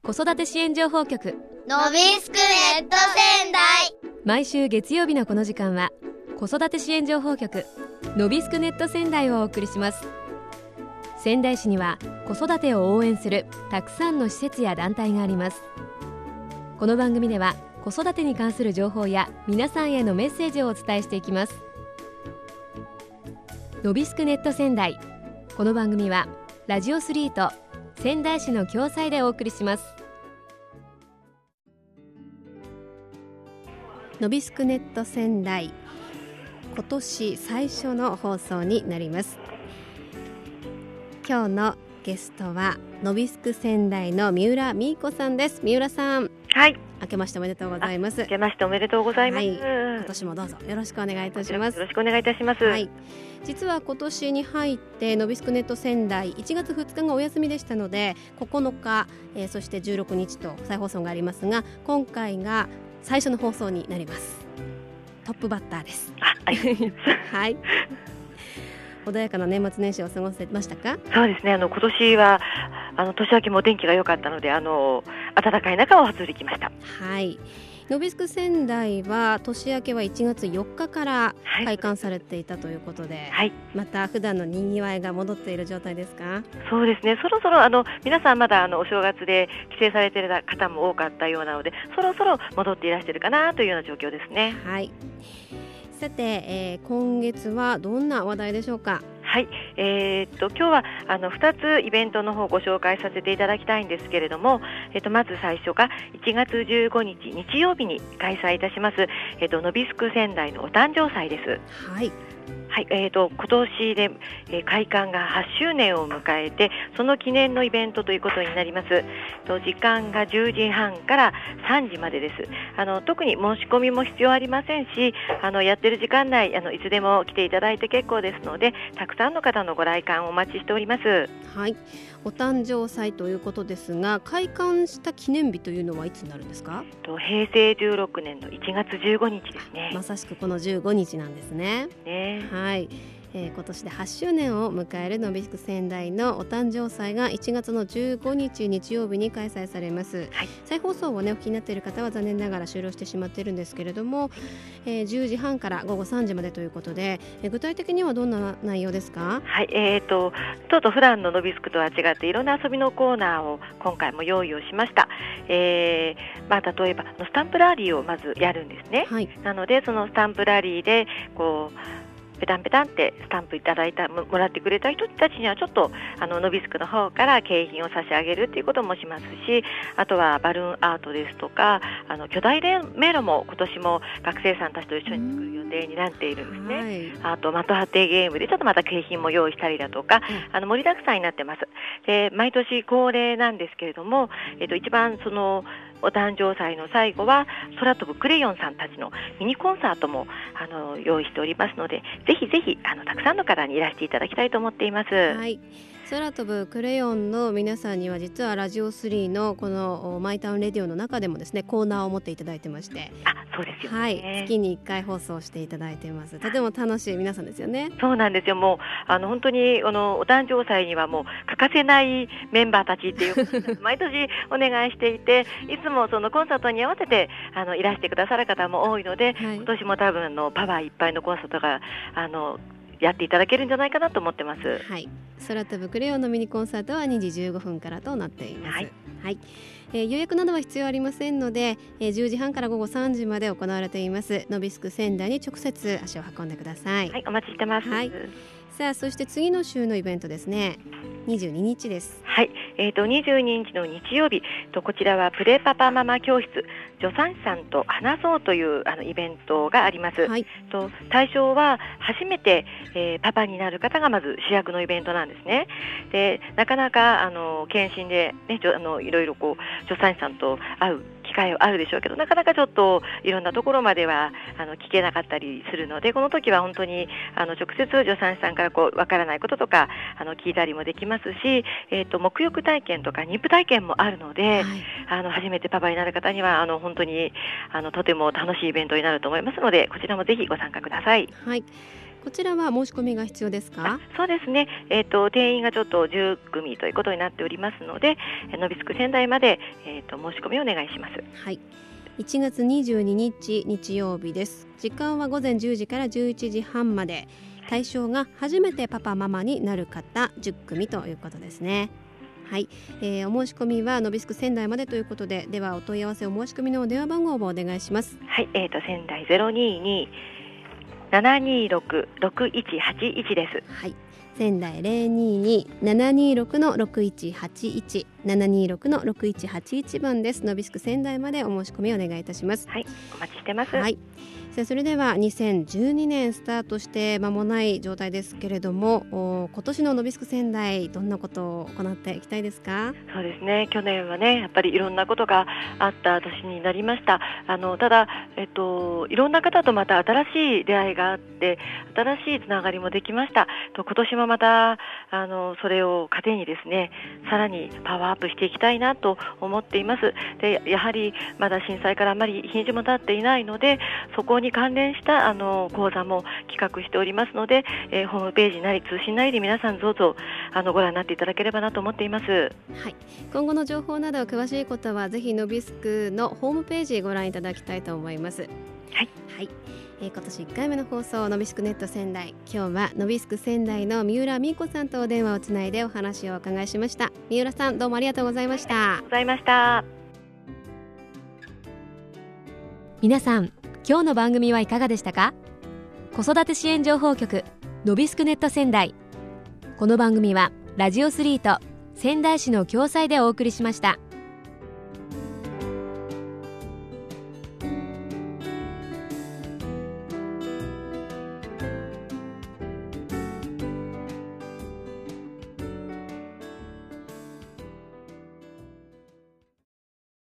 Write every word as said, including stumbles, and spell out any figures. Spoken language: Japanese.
子育て支援情報局のびすくネット仙台。 毎週月曜日のこの時間は子育て支援情報局のびすくネット仙台をお送りします。仙台市には子育てを応援するたくさんの施設や団体があります。この番組では子育てに関する情報や皆さんへのメッセージをお伝えしていきます。のびすくネット仙台、この番組はラジオスリーと仙台市の共催でお送りします。のびすくネット仙台、今年最初の放送になります。今日のゲストはのびすく仙台の三浦美子さんです。三浦さん、 はい、 明けましておめでとうございます。 明けましておめでとうございます、はい、 今年もどうぞよろしくお願いいたします。 よろしくお願いいたします、 はい、実は今年に入ってのびすくネット仙台いちがつふつかがお休みでしたのでここのか、えー、そしてじゅうろくにちと再放送がありますが、今回が最初の放送になります。トップバッターです。 あ、はいはい、穏やかな年末年始を過ごせましたか？ そうですね、あの今年はあの年明けも天気が良かったので、あの暖かい中を初売り来ました。 はい、のびすく仙台は年明けはいちがつよっかから開館されていたということで、はい、また普段のにぎわいが戻っている状態ですか？ そうですね、そろそろあの皆さんまだあのお正月で帰省されている方も多かったようなので、そろそろ戻っていらっしゃるかなというような状況ですね。 はい、さて、えー、今月はどんな話題でしょうか？ はい、えー、っと今日はあのふたつイベントの方をご紹介させていただきたいんですけれども、えー、っとまず最初がいちがつじゅうごにち日曜日に開催いたします、えー、っとのびすく仙台のお誕生祭です。 はいはい、えー、と今年で、えー、開館がはちしゅうねんを迎えて、その記念のイベントということになります。と時間がじゅうじはんからさんじまでです。あの特に申し込みも必要ありませんし、あのやってる時間内あのいつでも来ていただいて結構ですので、たくさんの方のご来館をお待ちしております。 はい、お誕生祭ということですが、開館した記念日というのはいつになるんですか？ とへいせいじゅうろくねんのいちがつじゅうごにちですね。 まさしくこのじゅうごにちなんですね。 ね、 はい、えー、今年ではちしゅうねんを迎えるのびすく仙台のお誕生祭がいちがつのじゅうごにち日曜日に開催されます。はい、再放送を、ね、お聞きになっている方は残念ながら終了してしまっているんですけれども、えー、じゅうじはんからごごさんじまでということで、えー、具体的にはどんな内容ですか？ はい、えーと、ちょっと普段ののびすくとは違っていろんな遊びのコーナーを今回も用意をしました。えーまあ、例えばスタンプラリーをまずやるんですね。はい、なのでそのスタンプラリーでこうペタンペタンってスタンプいただいたもらってくれた人たちにはちょっとあののびすくの方から景品を差し上げるっていうこともしますし、あとはバルーンアートですとか、あの巨大迷路も今年も学生さんたちと一緒に作る予定になっているんですね。はい、あと的当てゲームでちょっとまた景品も用意したりだとか、うん、あの盛りだくさんになってます。で毎年恒例なんですけれども、えっと、一番そのお誕生祭の最後は空飛ぶクレヨンさんたちのミニコンサートもあの用意しておりますので、ぜひぜひあのたくさんの方にいらしていただきたいと思っています。 はい、空飛ぶクレヨンの皆さんには実はラジオスリーのこのマイタウンレディオの中でもですねコーナーを持っていただいてまして、 あ、そうですよね、 はい、月にいっかい放送していただいています。とても楽しい皆さんですよね。 そうなんですよ。もうあの本当にあのお誕生祭にはもう欠かせないメンバーたちっていう毎年お願いしていて、いつもそのコンサートに合わせてあのいらしてくださる方も多いので、はい、今年も多分のパワーいっぱいのコンサートがあのやっていただけるんじゃないかなと思ってます。 はい、空飛ぶクレヨンのミニコンサートはにじじゅうごふんからとなっています。はい、はい、えー、予約などは必要ありませんので、えー、じゅうじはんからごごさんじまで行われていますのびすく仙台に直接足を運んでください。 はい、お待ちしてます。はい、 さあそして次の週のイベントですね、にじゅうににちです。 はい、えー、とにじゅうににちの日曜日と、こちらはプレパパママ教室助産師さんと話そうというあのイベントがあります。はい、と対象は初めて、えー、パパになる方がまず主役のイベントなんですね。でなかなかあの検診で、ね、あのいろいろこう助産師さんと会う機会はあるでしょうけど、なかなかちょっといろんなところまではあの聞けなかったりするので、この時は本当にあの直接助産師さんからこうわからないこととかあの聞いたりもできますし、えー、と沐浴体験とか妊婦体験もあるので、はい、あの初めてパパになる方にはあの本当にあのとても楽しいイベントになると思いますので、こちらもぜひご参加ください。 はい、 こちらは申し込みが必要ですか？ そうですね、えーと、定員がちょっとじゅっくみということになっておりますので、のびすく仙台まで、えーと、申し込みをお願いします。 はい、いちがつにじゅうににち日曜日です。時間はごぜんじゅうじからじゅういちじはんまで。対象が初めてパパママになる方じゅっくみということですね。はい、えー、お申し込みはのびすく仙台までということで、ではお問い合わせお申し込みの電話番号をお願いします。 はい、えーと、仙台 ゼロにーにー ななにーろく ろくいちはちいち です。 はい、仙台 ゼロにーにー ななにーろく ろくいちはちいち ななにーろく ろくいちはちいち 番です。のびすく仙台までお申し込みをお願いいたします。 はい、お待ちしてます。 はい、それではにせんじゅうにねんスタートして間もない状態ですけれども、今年ののびすく仙台どんなことを行っていきたいですか？ そうですね、去年はねやっぱりいろんなことがあった年になりました。あのただ、えっと、いろんな方とまた新しい出会いがあって新しいつながりもできました。と今年もまたあのそれを糧にですね、さらにパワーアップしていきたいなと思っています。でやはりまだ震災からあまり日にちも経っていないので、そこに関連したあの講座も企画しておりますので、えー、ホームページなり通信なりで皆さんどうぞあのご覧になっていただければなと思っています。 はい、今後の情報など詳しいことはぜひのびすくのホームページご覧いただきたいと思います。 はい、 はいえー、今年いっかいめの放送のびすくネット仙台、今日はのびすく仙台の三浦美子さんとお電話をつないでお話をお伺いしました。三浦さん、どうもありがとうございました。 ありがとうございました。 皆さん、今日の番組はいかがでしたか？子育て支援情報局のびすくネット仙台、この番組はラジオスリーと仙台市の共催でお送りしました。